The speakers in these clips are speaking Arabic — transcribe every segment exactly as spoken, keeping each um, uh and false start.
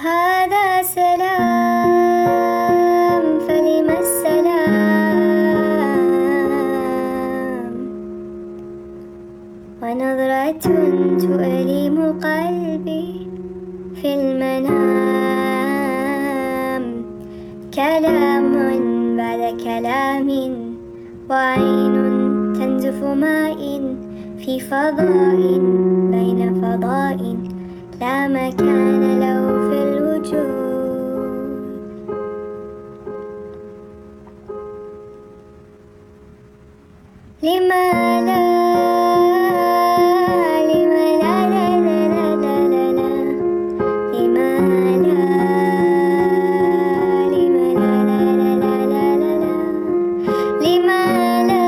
هذا سلام فلم السلام، ونظرة تؤلم قلبي في المنام، كلام بعد كلام، وعين تنزف ماء في فضاء بين فضاء لا مكان له في الوجود. لما لا لما لا لا لا لا لا لا لما لا لما لا لا لا لا لا لا لما لا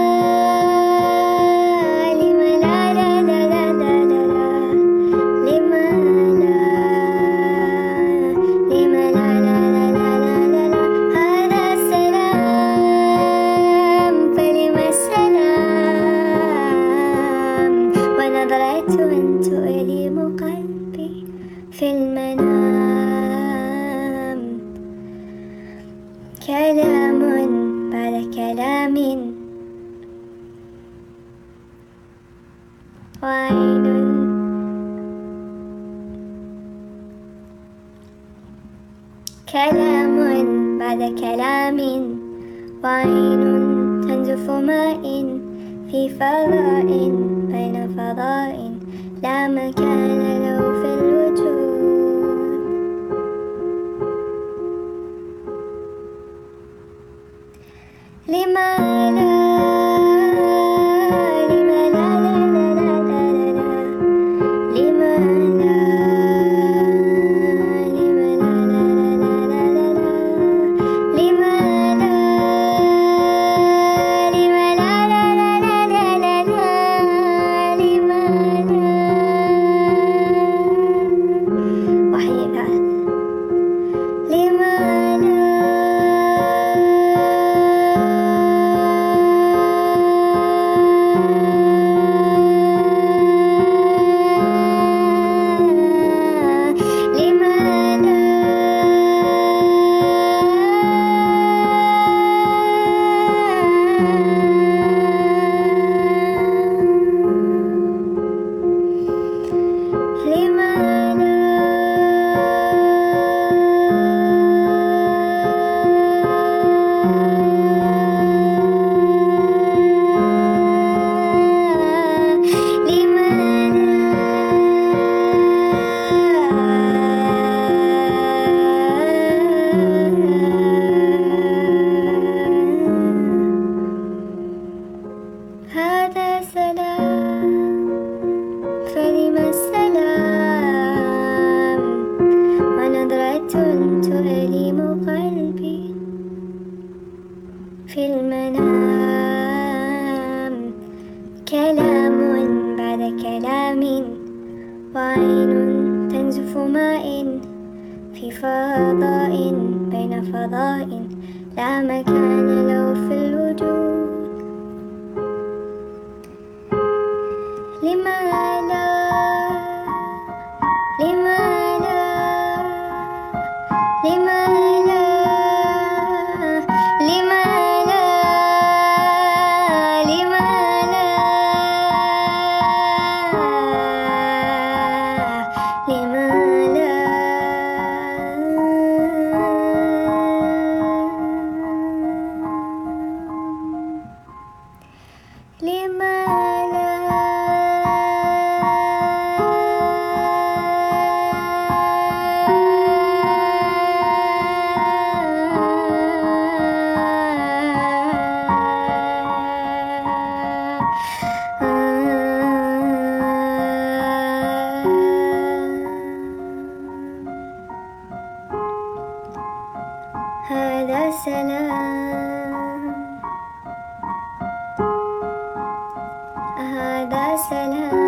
لما لا لا لا لا لا لا لما لا لما لا لا لا لا لا لا هذا السلام فلم السلام، ونظرة تؤلم قلبي في المنام، كلام بعد كلام، وعين كلام بعد كلام، وعين تنزف ماء في فضاء بين فضاء لا مكان له في الوجود. لما لا لما لا لا لا لا لا لا لما لا لما لا لا لا لا لا لا لما لا لما لا لا لا لا لا لا لما لا وحي بعد لما لا هذا سلام فلم السلام، ونظرة تؤلم قلبي في المنام، كلام بعد كلام، وعين تنزف ماء في فضاء بين فضاء لا مكان له في الوجود. لما لا لما لا لما لا لما لا لما لا لما لا لما لا هذا سلام